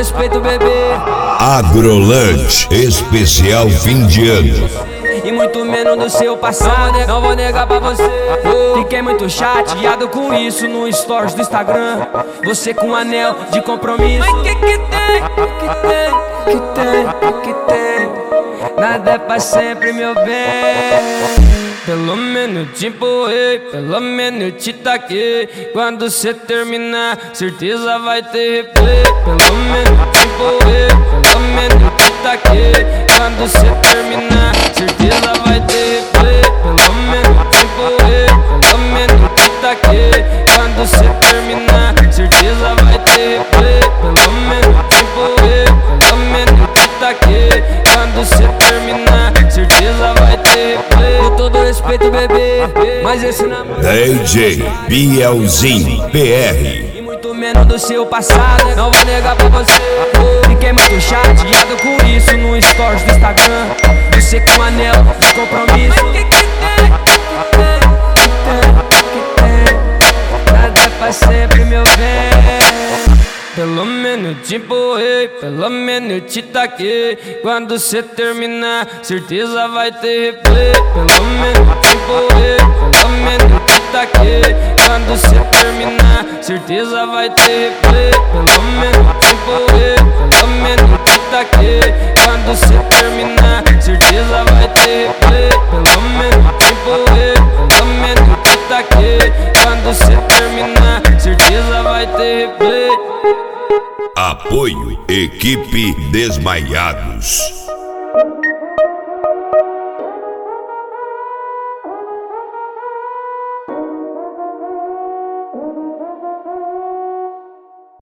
respeito, bebê. Agrolunch especial fim de ano. E muito menos do seu passado, não vou negar pra você. Fiquei muito chateado com isso no stories do Instagram. Você com um anel de compromisso. Mas que tem? Que tem? Nada é pra sempre, meu bem. Pelo menos te empurrei, pelo menos te taquei. Quando cê terminar, certeza vai ter replay. Pelo menos te empurrei, pelo menos te taquei. Quando cê terminar, certeza vai ter replay. Pelo menos te empurrei, pelo menos te taquei. Quando cê terminar, certeza vai ter replay. Pelo menos te empurrei, pelo menos te taquei. Quando cê terminar, certeza vai ter replay. Com todo respeito, bebê, mas esse namoro DJ Bielzinho PR. e muito menos do seu passado, não vou negar pra você. Fiquei muito chateado com isso no stories do Instagram. Você com um anel de compromisso. Mas que tem? Nada é pra sempre, meu bem. Pelo menos te empurrei, pelo menos te taquei. Quando cê terminar, certeza vai ter replay. Pelo menos te empurrei, pelo menos te taquei. Quando cê terminar, certeza vai ter replay. Pelo menos te empurrei, pelo menos te taquei. Quando cê terminar, certeza vai ter replay. Pelo menos te empurrei, pelo menos te taquei. Quando cê terminar, certeza vai ter replay. Apoio Equipe Desmaiados.